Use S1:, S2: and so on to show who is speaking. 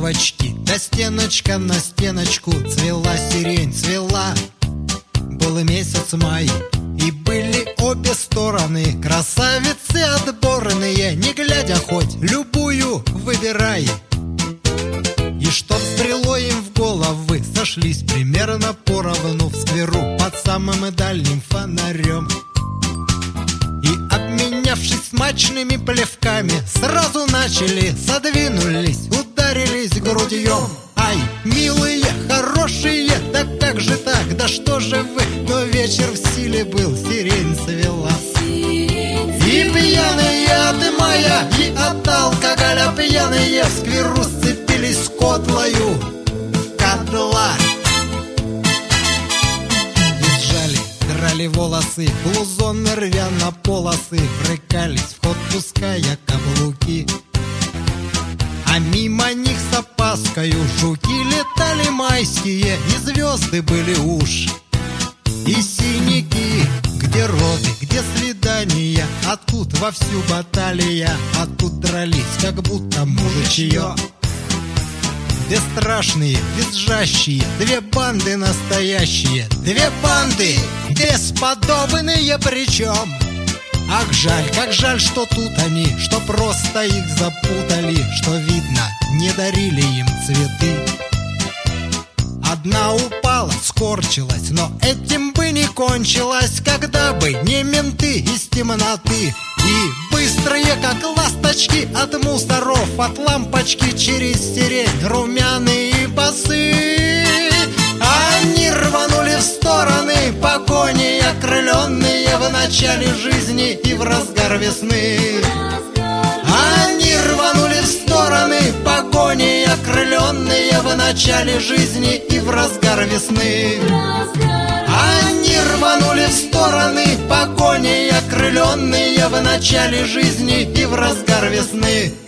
S1: девочки, да стеночка на стеночку цвела сирень, цвела. Был месяц май, и были обе стороны красавицы отборные, не глядя хоть любую выбирай. И чтоб стрело им в головы, сошлись примерно поровну в скверу под самым дальним фонарем. И, обменявшись смачными плевками, сразу начали, содвинулись, ударились грудьем. Ай, милые, хорошие, да как же так, да что же вы? Но вечер в силе был, сирень цвела. И пьяные от мая, и от алкоголя пьяные в скверу сцепились с котлою котла. Визжали, драли волосы, блузоны рвя на полосы, брыкались в ход, пуская каблуки. А мимо них с опаскою жуки летали майские, и звезды были уж, и синяки. Где роды, где свидания, а тут вовсю баталия, а тут дрались, как будто мужичье. Две страшные, визжащие, две банды настоящие, две банды бесподобные причем. Ах, жаль, как жаль, что тут они, что просто их запутали, что, видно, не дарили им цветы. Одна упала, скорчилась, но этим бы не кончилось, когда бы не менты из темноты. И быстрые, как ласточки от мусоров, от лампочки через сирень, румяные басы. Они рванули в стороны, по кони окрыленные в начале жизни и в разгар весны. Они рванули в стороны, погони окрыленные в начале жизни и в разгар весны. Они рванули в стороны, погони окрыленные в начале жизни и в разгар весны.